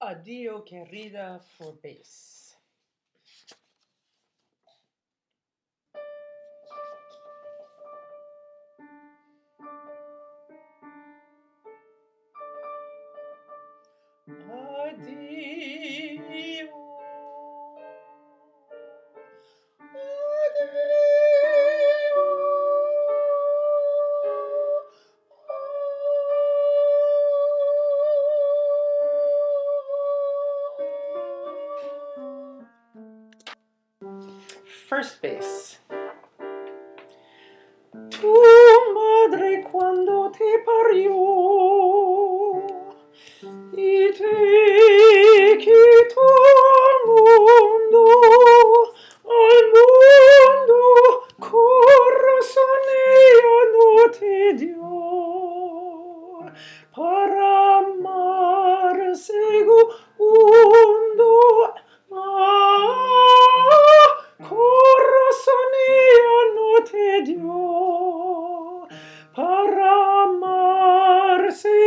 Addio querida for bass. Addio. First bass. Tu madre quando te parió y te quitó al mundo corazón ella no te dio para amar segundo. Corazón ella no te dio para amar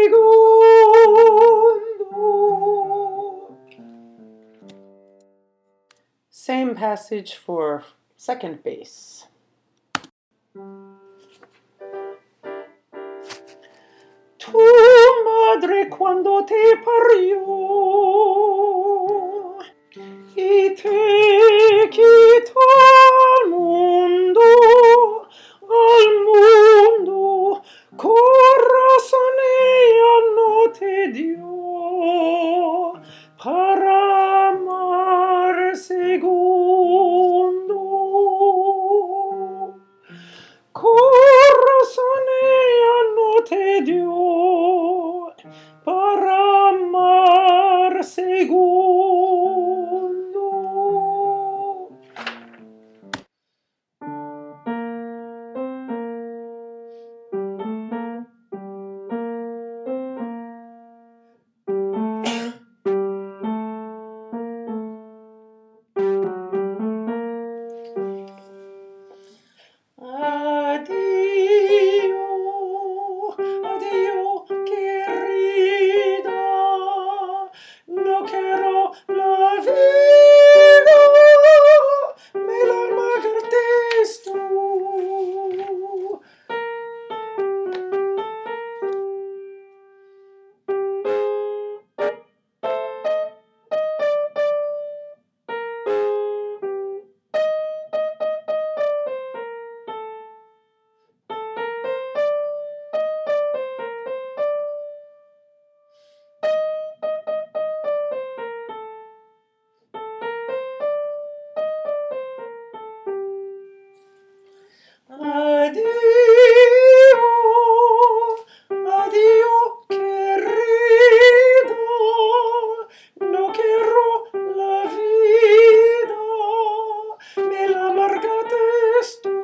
segundo. Same passage for second bass. Tu madre cuando te parió y te quitó al mundo, corazón ella no te dio para amar segundo. Corazón ella no te dio para amar segundo. Addio, addio querida, no quiero la vida, me la amargaste tú. Addio, addio querida, no quiero la vida, me la amargaste tú.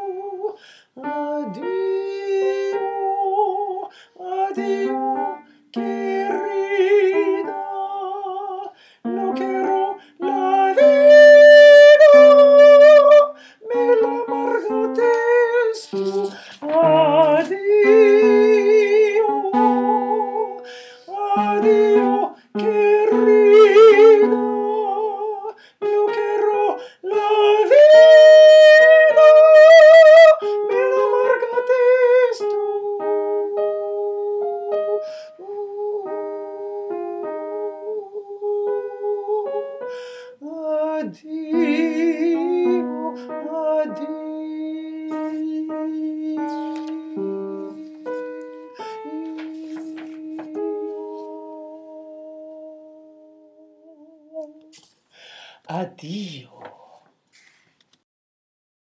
Addio, addio querida, no quiero la vida, me la amargaste. Addio, addio querida, no quiero la vida, me la amargaste tú. Addio, addio. Addio.